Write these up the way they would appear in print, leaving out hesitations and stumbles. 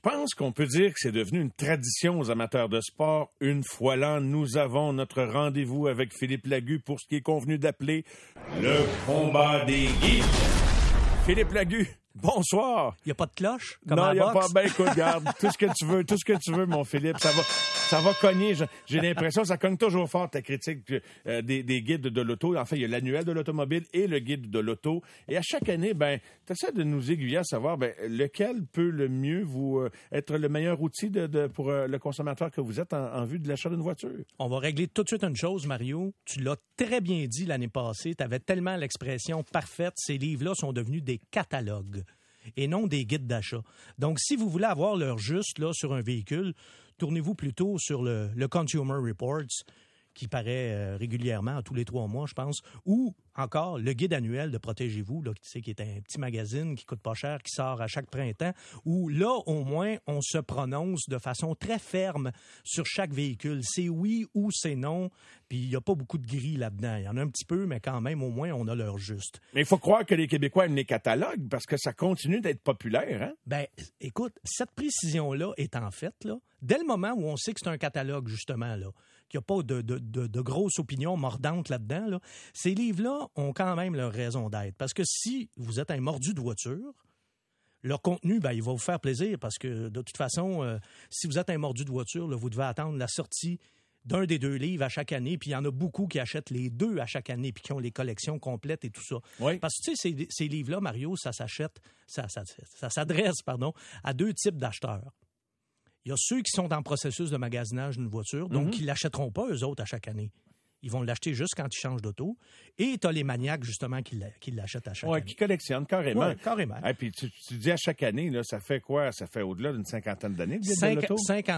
pense qu'on peut dire que c'est devenu une tradition aux amateurs de sport. Une fois l'an, nous avons notre rendez-vous avec Philippe Lagu pour ce qui est convenu d'appeler le combat des guides. Philippe Lagu, bonsoir. Il n'y a pas de cloche comme non, à la boxe? Non, il n'y a pas. Ben écoute, garde, tout ce que tu veux, mon Philippe. Ça va cogner. J'ai l'impression que ça cogne toujours fort ta critique des guides de l'auto. En fait, il y a l'annuel de l'automobile et le guide de l'auto. Et à chaque année, tu essaies de nous aiguiller à savoir lequel peut le mieux vous être le meilleur outil pour le consommateur que vous êtes en vue de l'achat d'une voiture. On va régler tout de suite une chose, Mario. Tu l'as très bien dit l'année passée. Tu avais tellement l'expression parfaite. Ces livres-là sont devenus des catalogues et non des guides d'achat. Donc, si vous voulez avoir l'heure juste là, sur un véhicule, tournez-vous plutôt sur le Consumer Reports, qui paraît régulièrement, tous les 3 mois, je pense, ou encore le guide annuel de Protégez-vous, là, qui est un petit magazine qui coûte pas cher, qui sort à chaque printemps, où là, au moins, on se prononce de façon très ferme sur chaque véhicule. C'est oui ou c'est non, puis il n'y a pas beaucoup de gris là-dedans. Il y en a un petit peu, mais quand même, au moins, on a l'heure juste. Mais il faut croire que les Québécois aiment les catalogues, parce que ça continue d'être populaire, hein? Ben, écoute, cette précision-là est en fait, là, dès le moment où on sait que c'est un catalogue, justement, là, qu'il n'y a pas de grosses opinions mordantes là-dedans, là, ces livres-là ont quand même leur raison d'être. Parce que si vous êtes un mordu de voiture, leur contenu, il va vous faire plaisir parce que, de toute façon, si vous êtes un mordu de voiture, là, vous devez attendre la sortie d'un des 2 livres à chaque année, puis il y en a beaucoup qui achètent les 2 à chaque année, puis qui ont les collections complètes et tout ça. Oui. Parce que, tu sais, ces livres-là, Mario, ça s'adresse à 2 types d'acheteurs. Il y a ceux qui sont en processus de magasinage d'une voiture, donc qui ne l'achèteront pas, eux autres, à chaque année. Ils vont l'acheter juste quand ils changent d'auto. Et tu as les maniaques, justement, qui l'achètent à chaque année. Oui, qui collectionnent carrément. Oui, carrément. Et puis tu dis à chaque année, là, ça fait quoi? Ça fait au-delà d'une 50aine d'années, le guide de l'auto?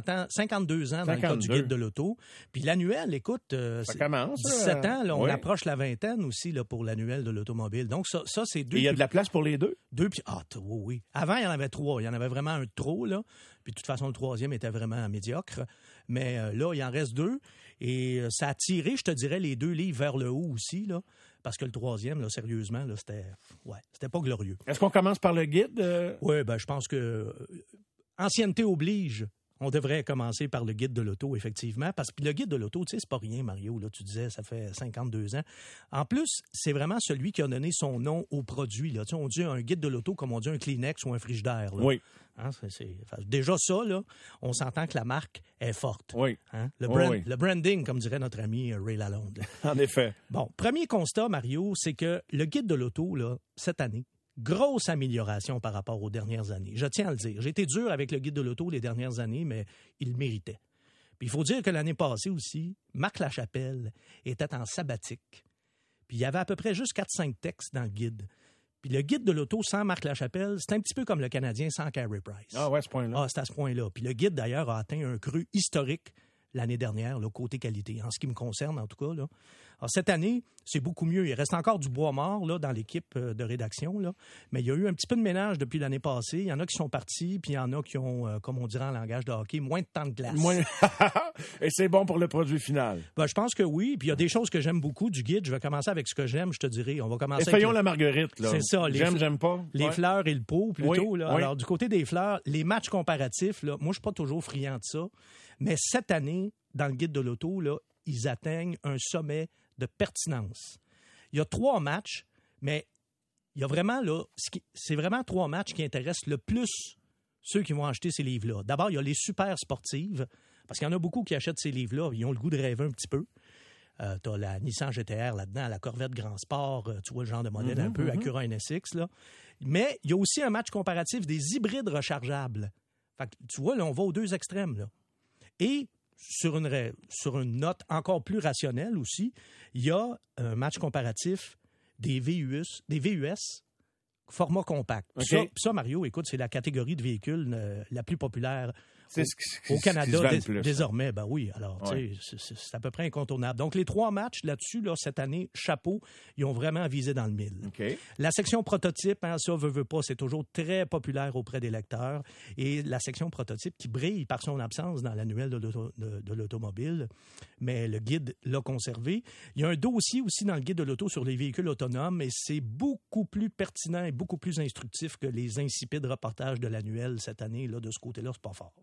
52 ans dans le cas du guide de l'auto. Puis l'annuel, écoute, ça commence, 17 ans, là, on approche la vingtaine aussi là, pour l'annuel de l'automobile. Donc ça c'est 2. Et il y a de la place pour les 2? 2, puis oui. Avant, il y en avait 3. Il y en avait vraiment un de trop, là. Puis de toute façon, le 3e était vraiment médiocre. Mais là, il en reste 2. Et ça a tiré, je te dirais, les 2 livres vers le haut aussi, là. Parce que le 3e, là, sérieusement, là, c'était pas glorieux. Est-ce qu'on commence par le guide? Oui, je pense que ancienneté oblige. On devrait commencer par le guide de l'auto, effectivement, parce que le guide de l'auto, tu sais, c'est pas rien, Mario, là, tu disais, ça fait 52 ans. En plus, c'est vraiment celui qui a donné son nom au produit, là. Tu sais, on dit un guide de l'auto comme on dit un Kleenex ou un frigidaire, là. Oui. Hein, déjà ça, là, on s'entend que la marque est forte. Oui. Hein? Le branding, comme dirait notre ami Ray Lalonde. En effet. Bon, premier constat, Mario, c'est que le guide de l'auto, là, cette année, grosse amélioration par rapport aux dernières années. Je tiens à le dire. J'ai été dur avec le guide de l'auto les dernières années, mais il le méritait. Puis il faut dire que l'année passée aussi, Marc Lachapelle était en sabbatique. Puis il y avait à peu près juste 4-5 textes dans le guide. Puis le guide de l'auto sans Marc Lachapelle, c'est un petit peu comme le Canadien sans Carey Price. Ah ouais, à ce point-là. Ah, c'est à ce point-là. Puis le guide, d'ailleurs, a atteint un cru historique l'année dernière, là, côté qualité, en ce qui me concerne, en tout cas, là. Alors, cette année, c'est beaucoup mieux. Il reste encore du bois mort, là, dans l'équipe de rédaction, là. Mais il y a eu un petit peu de ménage depuis l'année passée. Il y en a qui sont partis, puis il y en a qui ont, comme on dirait en langage de hockey, moins de temps de glace. Et c'est bon pour le produit final. Je pense que oui. Puis il y a des choses que j'aime beaucoup du guide. Je vais commencer avec ce que j'aime, je te dirai. On va commencer Essayons la marguerite, là. C'est ça. J'aime pas. Les fleurs et le pot, plutôt, là. Oui. Alors, du côté des fleurs, les matchs comparatifs, là, moi, je suis pas toujours friand de ça. Mais cette année, dans le guide de l'auto, là, ils atteignent un sommet de pertinence. Il y a 3 matchs, mais il y a vraiment, là, c'est vraiment 3 matchs qui intéressent le plus ceux qui vont acheter ces livres-là. D'abord, il y a les super sportives, parce qu'il y en a beaucoup qui achètent ces livres-là, ils ont le goût de rêver un petit peu. Tu as la Nissan GT-R là-dedans, la Corvette Grand Sport, tu vois le genre de modèle un peu, Acura NSX, là. Mais il y a aussi un match comparatif des hybrides rechargeables. Fait que, tu vois, là, on va aux 2 extrêmes, là. Et sur une note encore plus rationnelle aussi, il y a un match comparatif des VUS format compact. Okay. Ça, Mario, écoute, c'est la catégorie de véhicules la plus populaire au Canada désormais. Ben oui, alors, tu sais, c'est à peu près incontournable. Donc, les 3 matchs là-dessus, là, cette année, chapeau, ils ont vraiment visé dans le mille. Okay. La section prototype, hein, ça, veut pas, c'est toujours très populaire auprès des lecteurs. Et la section prototype qui brille par son absence dans l'annuel de l'automobile, mais le guide l'a conservé. Il y a un dossier aussi dans le guide de l'auto sur les véhicules autonomes, et c'est beaucoup plus pertinent et beaucoup plus instructif que les insipides reportages de l'annuel cette année. Là, de ce côté-là, c'est pas fort.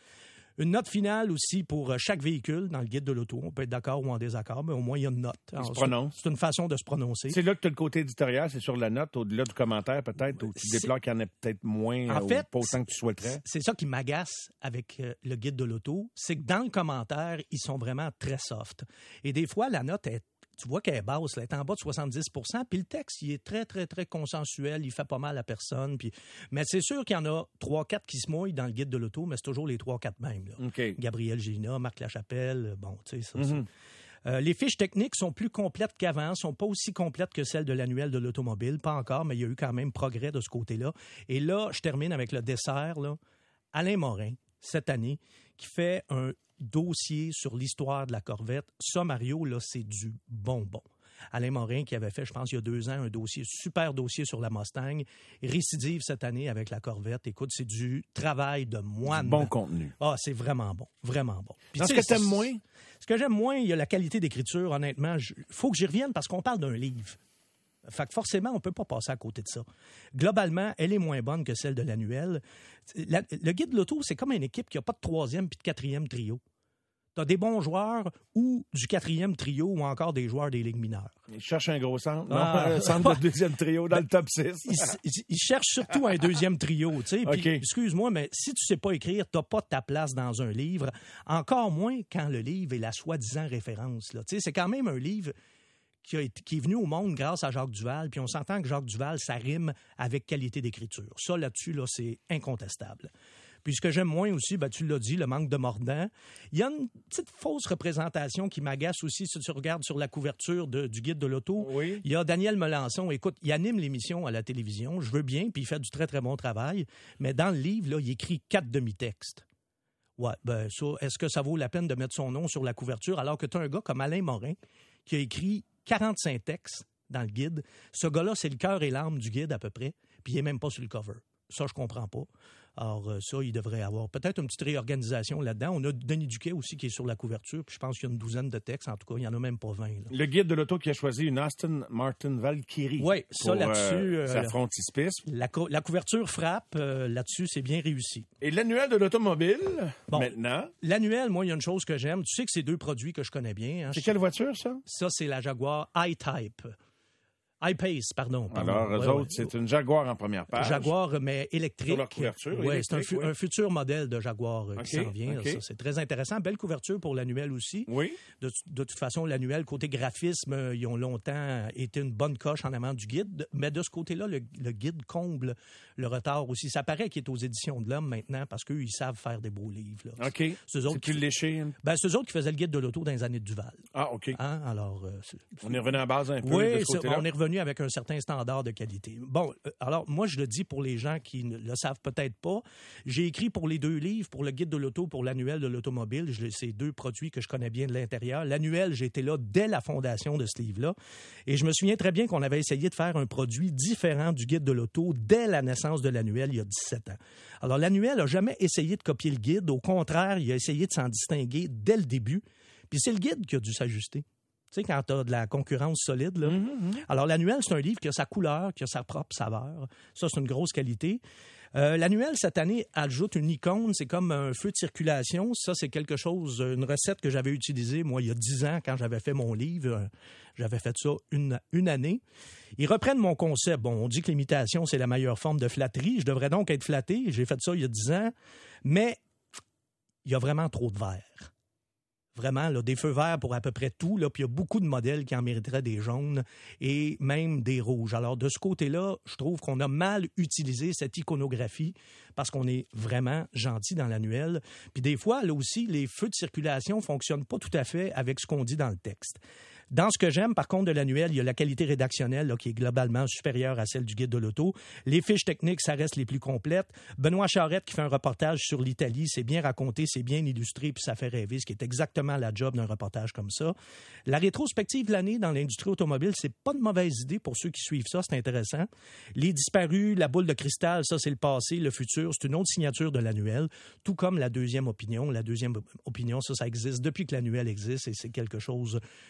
Une note finale aussi pour chaque véhicule dans le guide de l'auto. On peut être d'accord ou en désaccord, mais au moins, il y a une note. Il se prononce. C'est une façon de se prononcer. C'est là que tu as le côté éditorial, c'est sur la note, au-delà du commentaire peut-être, où tu déplores qu'il y en ait peut-être moins, en fait, pas autant que tu souhaiterais. C'est ça qui m'agace avec le guide de l'auto, c'est que dans le commentaire, ils sont vraiment très soft. Et des fois, la note est tu vois qu'elle est basse, elle est en bas de 70 %, puis le texte, il est très, très, très consensuel, il fait pas mal à personne. Mais c'est sûr qu'il y en a 3-4 qui se mouillent dans le guide de l'auto, mais c'est toujours les 3-4 mêmes. Là. Okay. Gabriel Gélina, Marc Lachapelle, bon, tu sais, ça. Les fiches techniques sont plus complètes qu'avant, sont pas aussi complètes que celles de l'annuel de l'automobile, pas encore, mais il y a eu quand même progrès de ce côté-là. Et là, je termine avec le dessert, là. Alain Morin, cette année, qui fait un dossier sur l'histoire de la Corvette. Ça, Mario, là, c'est du bonbon. Alain Morin, qui avait fait, je pense, il y a 2 ans, un super dossier sur la Mustang, récidive cette année avec la Corvette. Écoute, c'est du travail de moine. Bon contenu. Ah, c'est vraiment bon, vraiment bon. Puis, ce que tu aimes moins? Ce que j'aime moins, il y a la qualité d'écriture, honnêtement. Il faut que j'y revienne parce qu'on parle d'un livre. Fait que forcément, on ne peut pas passer à côté de ça. Globalement, elle est moins bonne que celle de l'annuel. Le guide de l'auto, c'est comme une équipe qui n'a pas de 3e puis de 4e trio. Tu as des bons joueurs ou du 4e trio ou encore des joueurs des ligues mineures. Ils cherchent un gros centre. Non, un centre de 2e trio dans le top 6. Ils cherchent surtout un 2e trio. Puis, okay. Excuse-moi, mais si tu ne sais pas écrire, tu n'as pas ta place dans un livre. Encore moins quand le livre est la soi-disant référence. Là. C'est quand même un livre qui est venu au monde grâce à Jacques Duval, puis on s'entend que Jacques Duval, ça rime avec qualité d'écriture. Ça, là-dessus, là, c'est incontestable. Puis ce que j'aime moins aussi, tu l'as dit, le manque de mordant. Il y a une petite fausse représentation qui m'agace aussi si tu regardes sur la couverture du guide de l'auto. Oui. Il y a Daniel Melançon. Écoute, il anime l'émission à la télévision. Je veux bien, puis il fait du très, très bon travail. Mais dans le livre, là, il écrit 4 demi-textes. Ouais, ça, est-ce que ça vaut la peine de mettre son nom sur la couverture alors que tu as un gars comme Alain Morin qui a écrit 45 textes dans le guide. Ce gars-là, c'est le cœur et l'âme du guide à peu près, puis il n'est même pas sur le cover. Ça, je comprends pas. Alors, ça, il devrait avoir peut-être une petite réorganisation là-dedans. On a Denis Duquet aussi qui est sur la couverture, puis je pense qu'il y a une 12aine de textes. En tout cas, il n'y en a même pas 20. Là. Le guide de l'auto qui a choisi une Aston Martin Valkyrie. Oui, ça là-dessus. Sa frontispice. La couverture frappe. Là-dessus, c'est bien réussi. Et l'annuel de l'automobile, maintenant? L'annuel, moi, il y a une chose que j'aime. Tu sais que c'est 2 produits que je connais bien. Hein. C'est quelle voiture, ça? Ça, c'est la Jaguar I-Type. I-Pace, pardon. Alors, eux autres, c'est une Jaguar en première page. Jaguar, mais électrique. Sur leur couverture. Oui, c'est un futur modèle de Jaguar qui s'en vient. Okay. Ça, c'est très intéressant. Belle couverture pour l'annuel aussi. Oui. De toute façon, l'annuel, côté graphisme, ils ont longtemps été une bonne coche en amont du guide. Mais de ce côté-là, le guide comble le retard aussi. Ça paraît qu'il est aux Éditions de l'Homme maintenant parce qu'eux, ils savent faire des beaux livres. Là. OK. C'est plus léché. C'est eux autres qui faisaient le guide de l'auto dans les années de Duval. Ah, OK. Hein? Alors, on est revenu à base un peu de ce côté-là. On est revenu avec un certain standard de qualité. Bon, alors, moi, je le dis pour les gens qui ne le savent peut-être pas. J'ai écrit pour les 2 livres, pour le guide de l'auto, pour l'annuel de l'automobile. C'est 2 produits que je connais bien de l'intérieur. L'annuel, j'étais là dès la fondation de ce livre-là. Et je me souviens très bien qu'on avait essayé de faire un produit différent du guide de l'auto dès la naissance de l'annuel, il y a 17 ans. Alors, l'annuel n'a jamais essayé de copier le guide. Au contraire, il a essayé de s'en distinguer dès le début. Puis c'est le guide qui a dû s'ajuster. Tu sais, quand tu as de la concurrence solide, là. Alors, l'annuel, c'est un livre qui a sa couleur, qui a sa propre saveur. Ça, c'est une grosse qualité. L'annuel, cette année, ajoute une icône. C'est comme un feu de circulation. Ça, c'est quelque chose, une recette que j'avais utilisée, moi, il y a 10 ans, quand j'avais fait mon livre. J'avais fait ça une année. Ils reprennent mon concept. Bon, on dit que l'imitation, c'est la meilleure forme de flatterie. Je devrais donc être flatté. J'ai fait ça il y a 10 ans. Mais il y a vraiment trop de verre. Vraiment, là, des feux verts pour à peu près tout. Là, puis il y a beaucoup de modèles qui en mériteraient des jaunes et même des rouges. Alors, de ce côté-là, je trouve qu'on a mal utilisé cette iconographie parce qu'on est vraiment gentil dans l'annuel. Puis des fois, là aussi, les feux de circulation ne fonctionnent pas tout à fait avec ce qu'on dit dans le texte. Dans ce que j'aime, par contre, de l'annuel, il y a la qualité rédactionnelle là, qui est globalement supérieure à celle du guide de l'auto. Les fiches techniques, ça reste les plus complètes. Benoît Charette qui fait un reportage sur l'Italie, c'est bien raconté, c'est bien illustré, puis ça fait rêver, ce qui est exactement la job d'un reportage comme ça. La rétrospective de l'année dans l'industrie automobile, c'est pas de mauvaise idée pour ceux qui suivent ça, c'est intéressant. Les disparus, la boule de cristal, ça c'est le passé, le futur, c'est une autre signature de l'annuel, tout comme la deuxième opinion. La deuxième opinion, ça existe depuis que l'annuel existe et c'est quelque chose que j'aime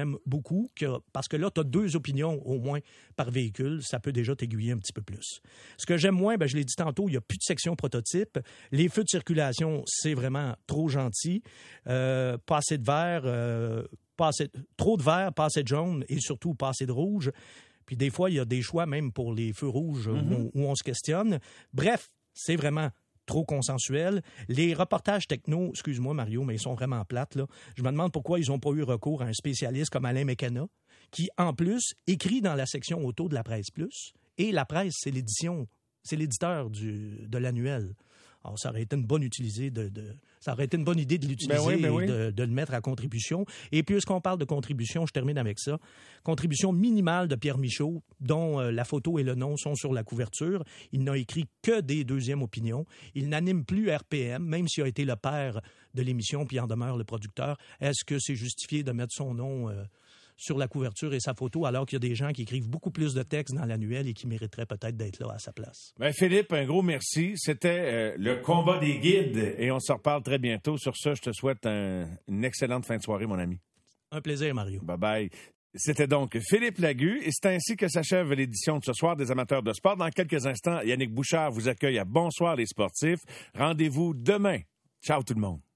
j'aime beaucoup, parce que là, tu as 2 opinions au moins par véhicule. Ça peut déjà t'aiguiller un petit peu plus. Ce que j'aime moins, je l'ai dit tantôt, il n'y a plus de section prototype. Les feux de circulation, c'est vraiment trop gentil. Pas assez de vert, trop de vert, pas assez de jaune et surtout pas assez de rouge. Puis des fois, il y a des choix même pour les feux rouges où on se questionne. Bref, c'est vraiment trop consensuel. Les reportages techno, excuse-moi Mario, mais ils sont vraiment plates, là. Je me demande pourquoi ils n'ont pas eu recours à un spécialiste comme Alain Mécana, qui, en plus, écrit dans la section auto de la Presse Plus. Et la presse, c'est l'éditeur de l'annuel. Alors, ça aurait été une bonne idée de l'utiliser et de le mettre à contribution. Et puisqu'on parle de contribution, je termine avec ça. Contribution minimale de Pierre Michaud, dont la photo et le nom sont sur la couverture. Il n'a écrit que des deuxièmes opinions. Il n'anime plus RPM, même s'il a été le père de l'émission, puis en demeure le producteur. Est-ce que c'est justifié de mettre son nom sur la couverture et sa photo, alors qu'il y a des gens qui écrivent beaucoup plus de textes dans l'annuel et qui mériteraient peut-être d'être là à sa place? Philippe, un gros merci. C'était le combat des guides et on se reparle très bientôt. Sur ce, je te souhaite une excellente fin de soirée, mon ami. Un plaisir, Mario. Bye-bye. C'était donc Philippe Lagu et c'est ainsi que s'achève l'édition de ce soir des amateurs de sport. Dans quelques instants, Yannick Bouchard vous accueille à Bonsoir les sportifs. Rendez-vous demain. Ciao tout le monde.